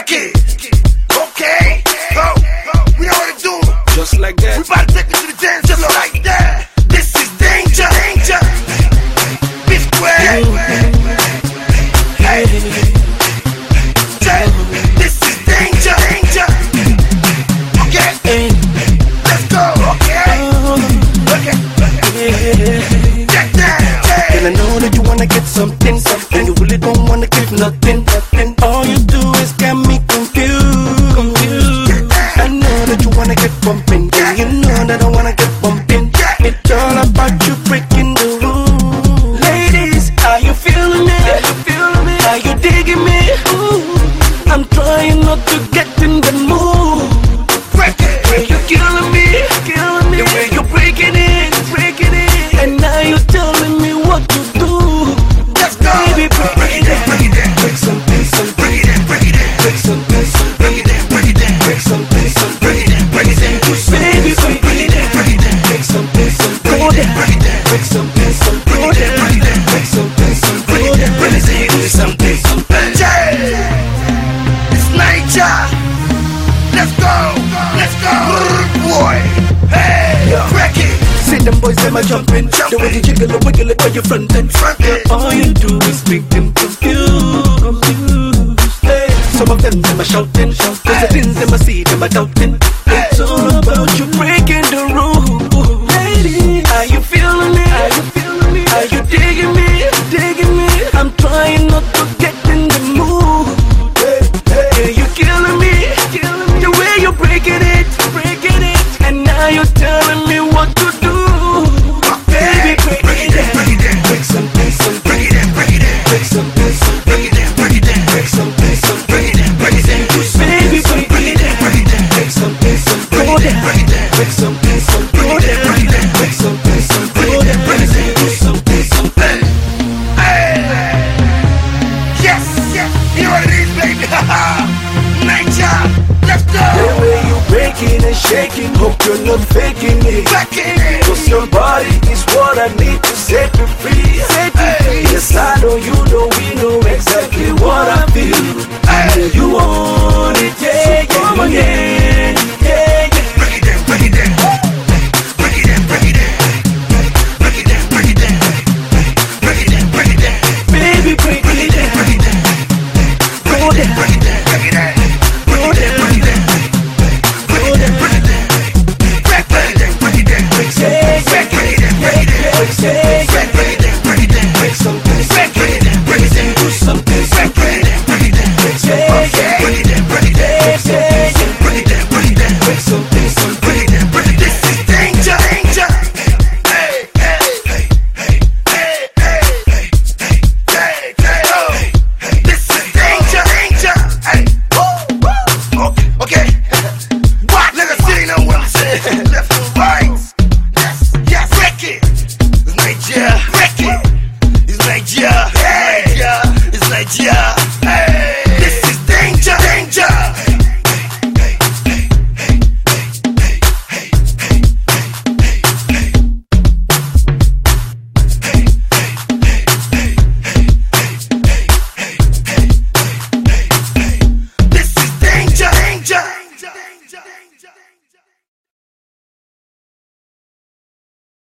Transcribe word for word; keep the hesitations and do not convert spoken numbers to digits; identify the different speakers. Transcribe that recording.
Speaker 1: Break it. Okay. Go. We know what to do.
Speaker 2: Just like that.
Speaker 1: We about to take it to the dance just like that. This is danger. Danger. Be square. Hey. This is danger. Danger. Okay. Let's go. Okay. Okay. Get down.
Speaker 2: And I know that you wanna get something, something. You really don't wanna give nothing, nothing. All you do is get me confused, confused. I know that you wanna get bumping, and you know that I wanna get bumping. It's all about you breaking the rules. Ladies, are you feeling me? Are you feeling me? Are you digging me? Ooh, I'm trying not to get in the mood.
Speaker 1: Break it.
Speaker 2: When you're killing me, killing me. The way you're breaking it, breaking it. And now you're telling me what to do.
Speaker 1: Let's go.
Speaker 2: Baby, break,
Speaker 1: Break it down. Break it down.
Speaker 2: break something, something.
Speaker 1: Break it down. Break it down.
Speaker 2: Break something, something.
Speaker 1: Break it down. Break it down.
Speaker 2: Break something, something.
Speaker 1: Break it down. Break it down.
Speaker 2: Baby, break
Speaker 1: Break it down. Break it down.
Speaker 2: Break something, something.
Speaker 1: Break it down. Break it down.
Speaker 2: Break something, something.
Speaker 1: Break it down. Break it down.
Speaker 2: Break something, something.
Speaker 1: Break it down. Break it down. Do something. Something. It's nature. Let's go. Let's go. Boy. Hey. Break it.
Speaker 2: See them boys, them a jumping. The way you jiggle and wiggle it while you're frontin'.
Speaker 1: Frontin'.
Speaker 2: All you do is make them confused, confused. Hey, some of them, them a shouting. Cause the things them a see, them a doubting. It's all about you breaking the rules. Lady, are you feeling me? Are you feeling me? Are you digging me? Digging me? I'm trying not to get in the mood. Hey, hey, you killing me? Killing me? The way you're breaking it, breaking it. And now you're telling me what to do. Baby, break it down.
Speaker 1: Break it down.
Speaker 2: Break something, something.
Speaker 1: Break it down. Break it down.
Speaker 2: Break something, something.
Speaker 1: Break it down. Break it down.
Speaker 2: Break something, something.
Speaker 1: Break it down. Break it down. Do something.
Speaker 2: Baby, break
Speaker 1: Break it down. Break it down.
Speaker 2: Break something, something.
Speaker 1: Break it down. Break it down.
Speaker 2: Break something, something.
Speaker 1: Break it down. Break it down.
Speaker 2: Break something, something.
Speaker 1: Break it down. Break it down.
Speaker 2: Do something, something.
Speaker 1: Hey. Yes. Yes. You know what it is, baby. Nature. Let's go.
Speaker 2: The way you breaking and shaking, hope you're not faking it.
Speaker 1: Back in.
Speaker 2: Cause your body is what I need to set you free. Set you free. Yes, I know you know we know exactly what I feel.
Speaker 1: Hey.
Speaker 2: You want it, yeah, yeah, come again, yeah, yeah.
Speaker 1: Break it down. Break it down. Break it down. Break it down. Break it down. Break it down. Break it down. Break it down.
Speaker 2: Baby, break it down.
Speaker 1: Break it down.
Speaker 2: Go down.
Speaker 1: Break it down. Break it down.